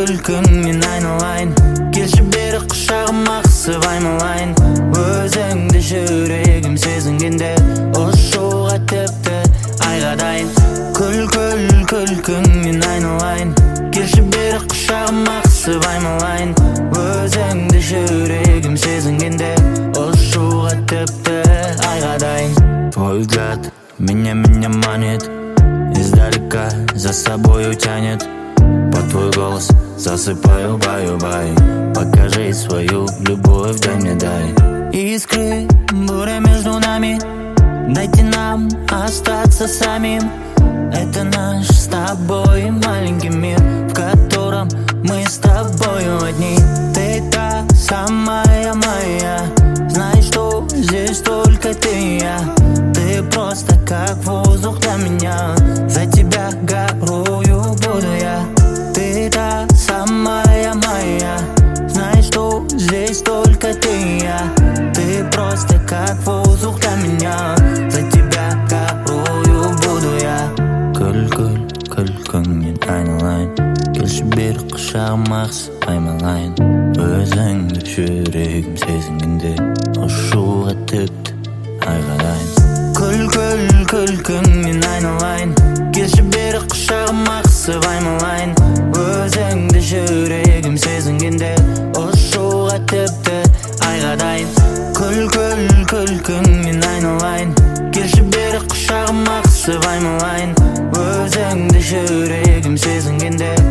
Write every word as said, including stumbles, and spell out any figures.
күлкіңнен айналайын. Келші бері құшағыма қысып аймалайын. Өзіңді жүрегім сезінгенде ұшуға тіпті айға дайын. Күл күл күлкіңнен айналайын. Келші бері құшағыма қысып аймалайын. Өзіңді жүрегім сезінгенде ұшуға тіпті айға дайын. Твой взгляд меня, меня манит, издалека за собой утянет. Под твой голос засыпаю, баю, бай. Покажи свою любовь, дай мне, дай. Искры, буря между нами, дайте нам остаться самим. Это наш с тобой маленький мир, в котором мы с тобою одни. Ты та самая моя, знай, что здесь только ты и я. Ты просто как воздух для меня, за тебя горою буду я. Ты та самая моя, знай, что здесь только ты и я. Ты просто как воздух для меня, за тебя горою буду я. Күл күл күлкіңнен айналайын. Келші бері құшағыма қысып аймалайын. Өзіңді жүрегім сезінгенде ұшуға тіпті айға дайын. Күл күл күлкіңнен айналайын. Келші бері құшағыма қысып аймалайын. Өзіңді жүрегім сезінгенде ұшуға тіпті айға дайын. Күл күл күлкіңнен айналайын. Келші бері құшағыма қысып аймалайын. Өзіңді жүрегім сезінгенде